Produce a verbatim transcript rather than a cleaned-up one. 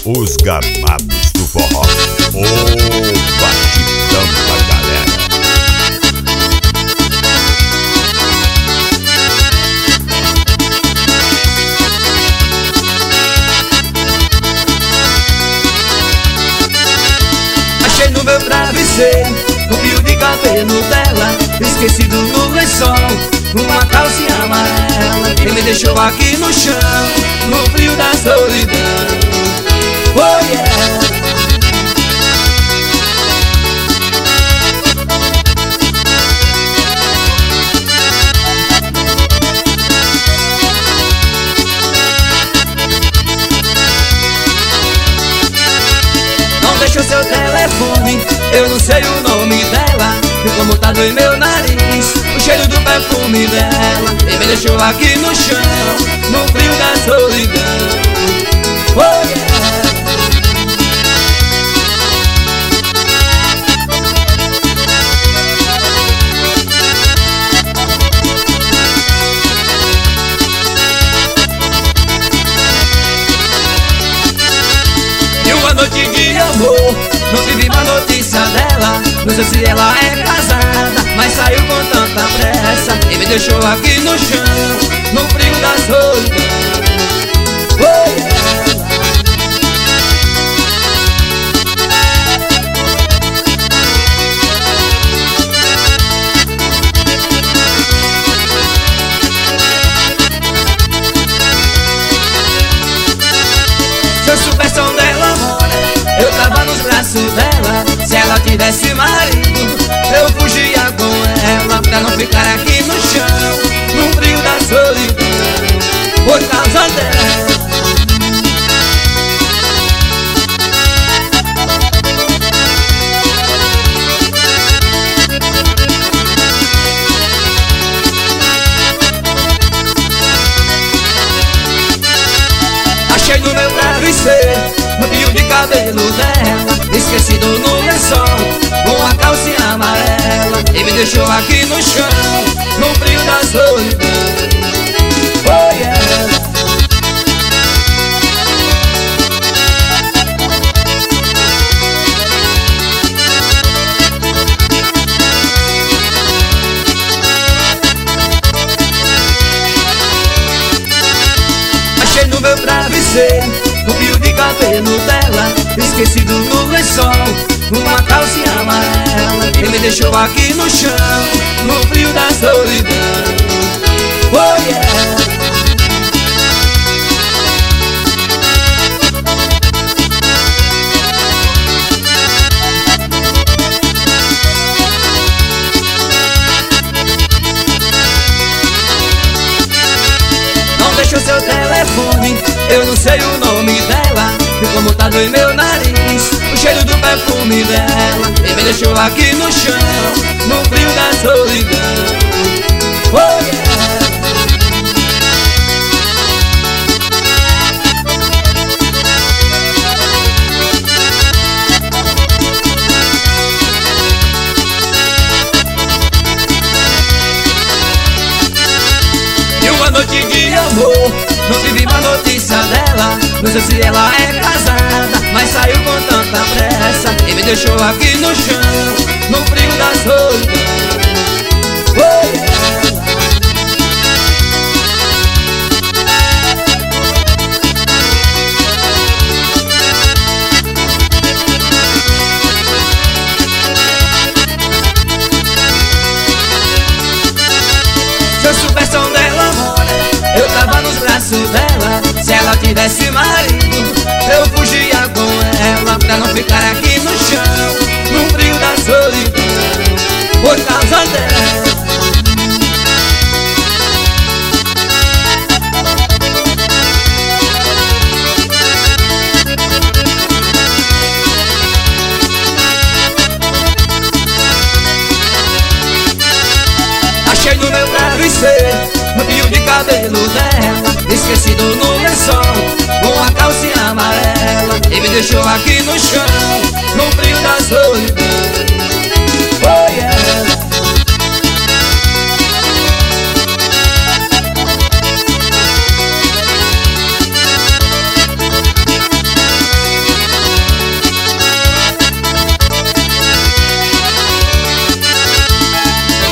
Os Gamados do Forró. Ô, batidão da galera. Achei no meu travesseiro um fio de cabelo dela, esquecido no lençol, uma calcinha amarela que me deixou aqui no chão, no frio da solidão. Oh yeah. Não deixa o seu telefone, eu não sei o nome dela, e como tá doendo meu nariz, o cheiro do perfume dela, e me deixou aqui no chão, no frio da solidão. Oh yeah. E uma noite de amor, não tive uma notícia dela, não sei se ela é casada, mas saiu com tanta pressa e me deixou aqui no chão, no frio da solidão. Oh yeah. Se eu soubesse onde ela mora, eu tava nos braços dela. Se ela tivesse marido, eu fugia com ela, pra não ficar aqui no chão, no frio da solidão, por causa dela. Achei no meu travesseiro um fio de cabelo dela, esquecido no lençol, uma calcinha amarela, e me deixou aqui no chão, no frio da solidão. Oh yeah. Achei no meu travesseiro um fio de cabelo dela, esquecido no lençol, uma calcinha amarela, que me deixou aqui no chão, no frio da solidão. Oh yeah. Não deixa o seu telefone, eu não sei o nome dela, e como tá doendo meu nariz, o cheiro do perfume dela, e me deixou aqui no chão, no frio da solidão. Oh yeah. E uma noite de amor, não tive uma notícia dela, não sei se ela é casada, mas saiu com tanta pressa e me deixou aqui no chão, no frio da solidão. Oh yeah. Se eu soubesse onde ela mora, eu tava nos braços dela. Se ela tivesse marido, eu fugia com ela, pra não ficar aqui no chão, no frio da solidão, por causa dela. Achei no meu travesseiro um fio de cabelo dela, esquecido no lençol, uma calcinha amarela, e me deixou aqui no chão, no frio da solidão.